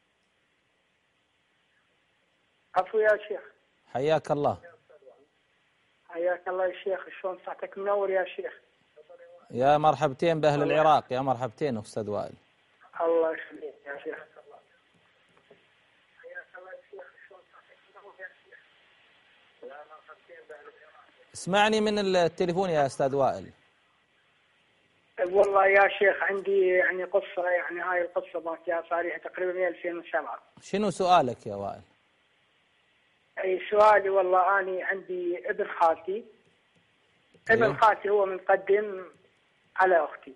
عفو يا شيخ. حياك الله. حياك الله يا شيخ، شلون صحتك؟ منور يا شيخ. يا مرحبتين بأهل العراق، يا مرحبتين أستاذ وائل. الله يخليك يا شيخ. اسمعني من التليفون يا أستاذ وائل. والله يا شيخ عندي يعني قصة، يعني هاي القصة مالتها صار تقريبا من ألفين وسبعة. شنو سؤالك يا وائل؟ أي سؤالي والله أنا عندي ابن خالتي. أيوة. ابن خالتي هو متقدم على أختي.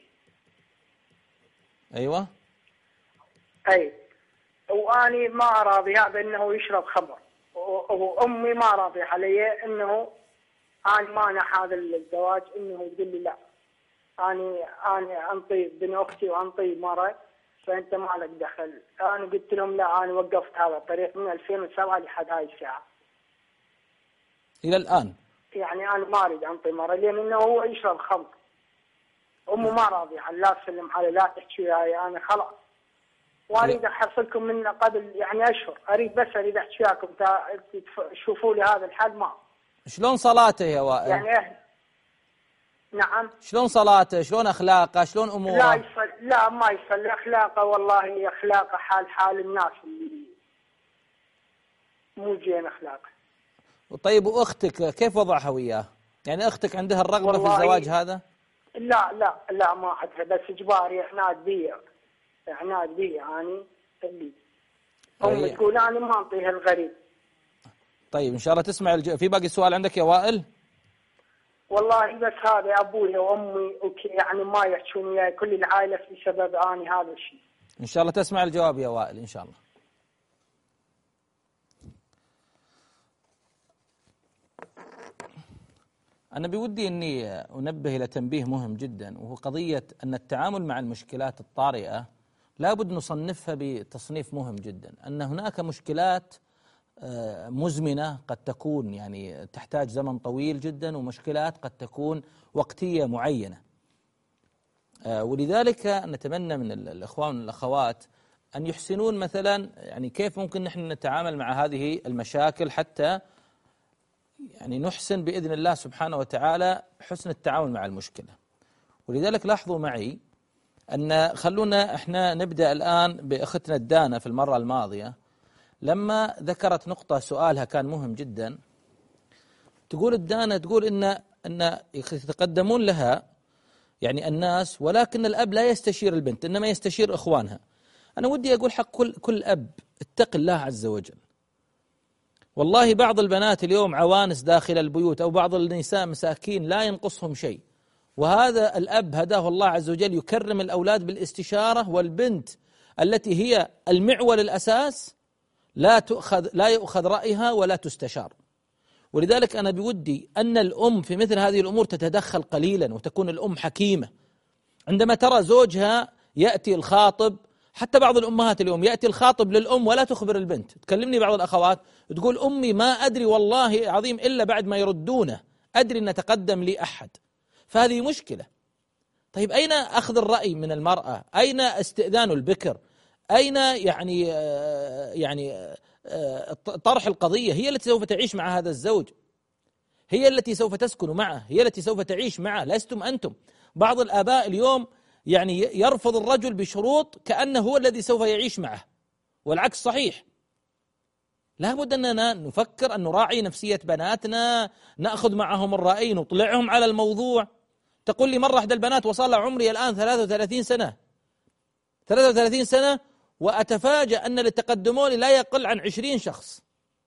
أيوة. أي وأني ما راضيها بأنه يشرب خمر، وأمي ما راضية علي أنه أنا مانع هذا الزواج، أنه يقول لي لا أنا أنا أنطي بن أختي وأنطي مرة، فأنت ما لك دخل. أنا قلت لهم لا، أنا وقفت هذا الطريق من ألفين وسبعة لحد هاي الساعة إلى الآن. يعني أنا ما أريد أنطي مرة لأنه هو يشرب خمر. أمه ما راضية، لا تسلم علي، لا تحكي وياي، أنا خلاص وأريد أحصلكم من قبل يعني أشهر، أريد بس أريد أحكي وياكم تشوفوا لي هذا الحل. ما شلون صلاته يا وائل؟ يعني أهل. نعم. شلون صلاته؟ شلون أخلاقه؟ شلون أموره؟ لا يصل، لا ما يصل أخلاقه، والله أخلاقه حال حال الناس اللي مو زين أخلاقه. طيب وأختك كيف وضعها وياه؟ يعني أختك عندها الرغبة في الزواج هذا؟ لا لا لا ما عندها، بس إجباري عناد بي عناد بي يعني اللي هم تقول أنا ما أعطيها الغريب. طيب إن شاء الله تسمع الج... في باقي سؤال عندك يا وائل؟ والله بس هذا أبوي وأمي وكي يعني ما يحشون وياي كل العائلة في سبب أني هذا الشيء. إن شاء الله تسمع الجواب يا وائل إن شاء الله. أنا بودي أني أنبه إلى تنبيه مهم جدا، وهو قضية أن التعامل مع المشكلات الطارئة لابد نصنفها بتصنيف مهم جدا، أن هناك مشكلات مزمنة قد تكون يعني تحتاج زمن طويل جدا، ومشكلات قد تكون وقتية معينة. ولذلك نتمنى من الإخوان والأخوات أن يحسنون مثلا يعني كيف ممكن نحن نتعامل مع هذه المشاكل حتى يعني نحسن بإذن الله سبحانه وتعالى حسن التعامل مع المشكلة. ولذلك لاحظوا معي أن خلونا إحنا نبدأ الآن بأختنا الدانة في المرة الماضية لما ذكرت نقطة سؤالها كان مهم جدا. تقول الدانة تقول إن أن يتقدمون لها يعني الناس ولكن الأب لا يستشير البنت إنما يستشير إخوانها. أنا ودي أقول حق كل كل أب اتق الله عز وجل. والله بعض البنات اليوم عوانس داخل البيوت أو بعض النساء مساكين لا ينقصهم شيء، وهذا الأب هداه الله عز وجل يكرم الأولاد بالاستشارة، والبنت التي هي المعول الأساس لا تؤخذ لا يؤخذ رأيها ولا تستشار. ولذلك أنا بودي أن الأم في مثل هذه الأمور تتدخل قليلا وتكون الأم حكيمة. عندما ترى زوجها يأتي الخاطب، حتى بعض الأمهات اليوم يأتي الخاطب للأم ولا تخبر البنت. تكلمني بعض الأخوات تقول أمي ما أدري والله عظيم إلا بعد ما يردونه أدري أن تقدم لي أحد. فهذه مشكلة. طيب أين أخذ الرأي من المرأة؟ أين استئذان البكر؟ أين يعني يعني طرح القضية؟ هي التي سوف تعيش مع هذا الزوج، هي التي سوف تسكن معه، هي التي سوف تعيش معه، لستم أنتم. بعض الآباء اليوم يعني يرفض الرجل بشروط كأنه هو الذي سوف يعيش معه، والعكس صحيح. لا بد أننا نفكر أن نراعي نفسية بناتنا، نأخذ معهم الرأي، نطلعهم على الموضوع. تقول لي مرة أحد البنات وصل عمري الآن ثلاثة وثلاثين سنة ثلاثة وثلاثين سنة وأتفاجأ أن اللي تقدموا لي لا يقل عن عشرين شخص،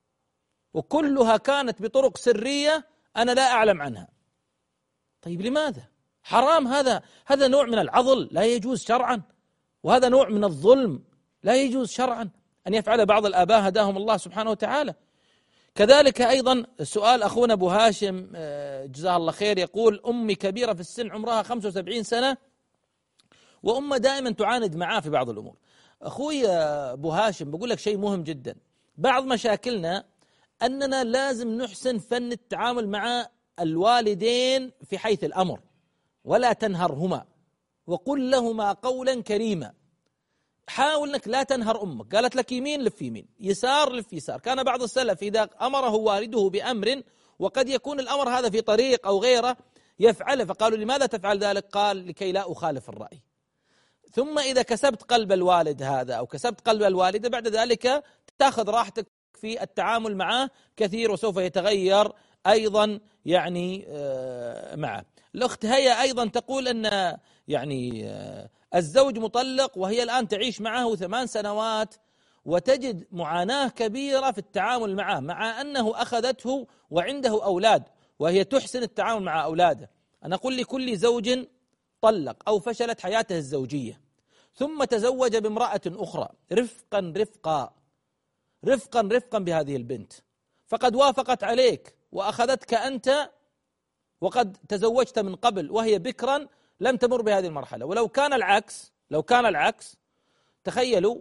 وكلها كانت بطرق سرية أنا لا أعلم عنها. طيب لماذا؟ حرام. هذا هذا نوع من العضل لا يجوز شرعا، وهذا نوع من الظلم لا يجوز شرعا أن يفعل بعض الآباء هداهم الله سبحانه وتعالى. كذلك أيضا سؤال أخونا أبو هاشم جزاه الله خير، يقول أمي كبيرة في السن عمرها خمسة وسبعين سنة وأمه دائما تعاند معاه في بعض الأمور. أخوي أبو هاشم بقول لك شيء مهم جدا. بعض مشاكلنا أننا لازم نحسن فن التعامل مع الوالدين في حيث الأمر، ولا تنهرهما وقل لهما قولا كريما. حاول أنك لا تنهر أمك، قالت لك يمين لف يمين، يسار لف يسار. كان بعض السلف إذا أمره والده بأمر وقد يكون الأمر هذا في طريق أو غيره يفعله، فقالوا لماذا تفعل ذلك؟ قال لكي لا أخالف الرأي. ثم إذا كسبت قلب الوالد هذا أو كسبت قلب الوالدة بعد ذلك تأخذ راحتك في التعامل معه كثير، وسوف يتغير أيضا يعني معه. الأخت هيا أيضا تقول أن يعني الزوج مطلق وهي الآن تعيش معه ثمان سنوات وتجد معاناة كبيرة في التعامل معه، مع أنه أخذته وعنده أولاد وهي تحسن التعامل مع أولاده. أنا أقول لكل زوج طلق أو فشلت حياته الزوجية ثم تزوج بامرأة أخرى رفقا رفقا رفقا رفقا بهذه البنت، فقد وافقت عليك وأخذتك أنت وقد تزوجت من قبل وهي بكرا لم تمر بهذه المرحلة. ولو كان العكس لو كان العكس تخيلوا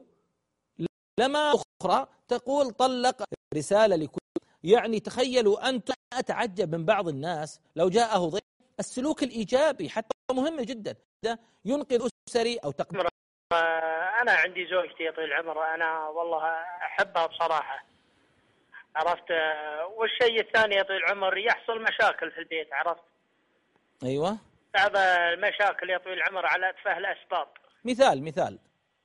لما أخرى تقول طلق رسالة لكل. يعني تخيلوا أنتم. أتعجب من بعض الناس لو جاءه ضيف السلوك الإيجابي حتى مهم جدا ينقذ أسري أو تقدير. أنا عندي زوجتي طويل العمر، أنا والله أحبها بصراحة، عرفت. والشيء الثاني يا طويل العمر يحصل مشاكل في البيت، عرفت. أيوة. بعض المشاكل يا طويل العمر على أتفه الأسباب. مثال مثال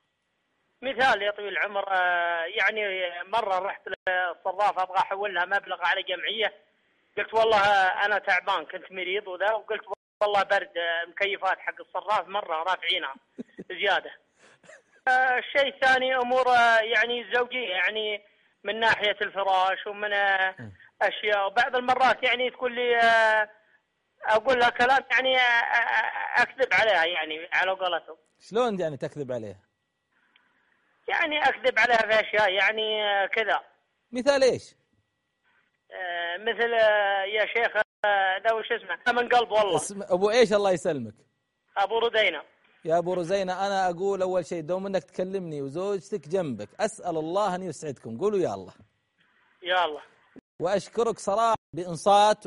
مثال يا طويل العمر، يعني مرة رحت للصراف أبغى أحولها مبلغ على جمعية، قلت والله أنا تعبان كنت مريض وذا، وقلت والله برد مكيفات حق الصراف مرة رافعينها زيادة. الشيء الثاني أمور يعني الزوجية، يعني من ناحية الفراش ومن أشياء. بعض المرات يعني تقول لي اقول لها كلام يعني اكذب عليها يعني على قولتهم. شلون يعني تكذب عليها؟ يعني اكذب عليها في اشياء يعني كذا. مثال ايش؟ آه مثل آه يا شيخ ذا وش اسمه من قلب والله. اسم ابو ايش الله يسلمك؟ ابو ردينه. يا ابو رزينه انا اقول اول شيء دوم انك تكلمني وزوجتك جنبك، اسال الله ان يسعدكم، قولوا يا الله. يا الله. واشكرك صراحه بانصات.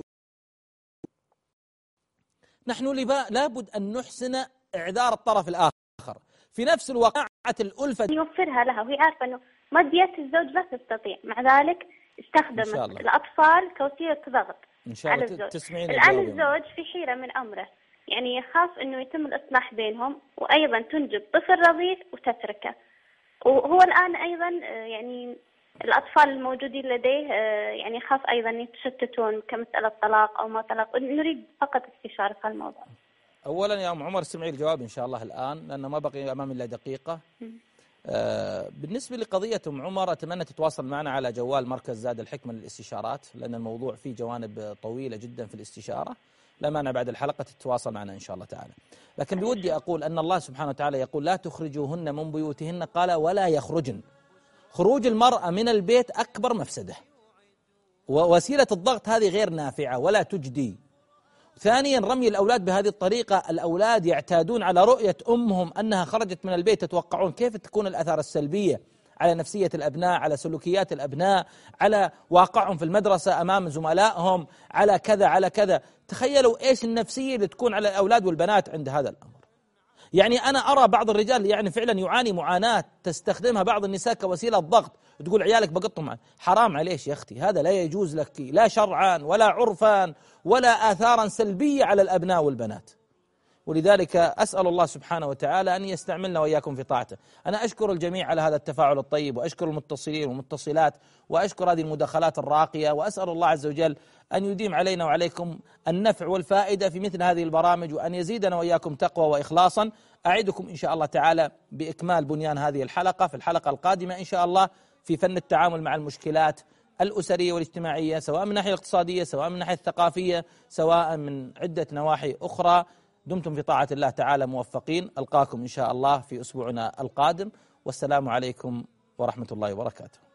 نحن لابد ان نحسن اعذار الطرف الاخر، في نفس الوقت الالفه يوفرها لها وهي عارفه انه ماديات الزوج لا تستطيع، مع ذلك استخدمت الاطفال كوسيله ضغط ان شاء الله. على الزوج. تسمعين الان الزوج في حيره من امره، يعني يخاف انه يتم الاصلاح بينهم، وايضا تنجب طفل رضيع وتتركه. وهو الان ايضا يعني الاطفال الموجودين لديه يعني يخاف ايضا يتشتتون كمساله طلاق او ما طلاق. نريد فقط استشاره في الموضوع. اولا يا ام عمر اسمعي الجواب ان شاء الله الان، لانه ما بقي امامي الا دقيقه. آه بالنسبه لقضيه ام عمر اتمنى تتواصل معنا على جوال مركز زاد الحكمه للاستشارات، لان الموضوع فيه جوانب طويله جدا في الاستشاره. لا مانع بعد الحلقه تتواصل معنا ان شاء الله تعالى. لكن بودي اقول ان الله سبحانه وتعالى يقول لا تخرجوهن من بيوتهن، قال ولا يخرجن. خروج المراه من البيت اكبر مفسده، ووسيله الضغط هذه غير نافعه ولا تجدي. ثانيا رمي الأولاد بهذه الطريقة، الأولاد يعتادون على رؤية أمهم أنها خرجت من البيت، تتوقعون كيف تكون الآثار السلبية على نفسية الأبناء، على سلوكيات الأبناء، على واقعهم في المدرسة أمام زملائهم، على كذا على كذا. تخيلوا إيش النفسية اللي تكون على الأولاد والبنات عند هذا الأمر. يعني أنا أرى بعض الرجال يعني فعلا يعاني معاناة تستخدمها بعض النساء كوسيلة ضغط، تقول عيالك بقطهم معك. حرام عليش يا أختي، هذا لا يجوز لك لا شرعا ولا عرفا ولا آثارا سلبية على الأبناء والبنات. ولذلك أسأل الله سبحانه وتعالى أن يستعملنا وإياكم في طاعته. أنا أشكر الجميع على هذا التفاعل الطيب، وأشكر المتصلين والمتصلات، وأشكر هذه المداخلات الراقية، وأسأل الله عز وجل أن يديم علينا وعليكم النفع والفائدة في مثل هذه البرامج، وأن يزيدنا وإياكم تقوى وإخلاصا. أعدكم إن شاء الله تعالى بإكمال بنيان هذه الحلقة في الحلقة القادمة إن شاء الله، في فن التعامل مع المشكلات الأسرية والاجتماعية، سواء من الناحية الاقتصادية، سواء من الناحية الثقافية، سواء من عدة نواحي أخرى. دمتم في طاعة الله تعالى موفقين. ألقاكم إن شاء الله في أسبوعنا القادم، والسلام عليكم ورحمة الله وبركاته.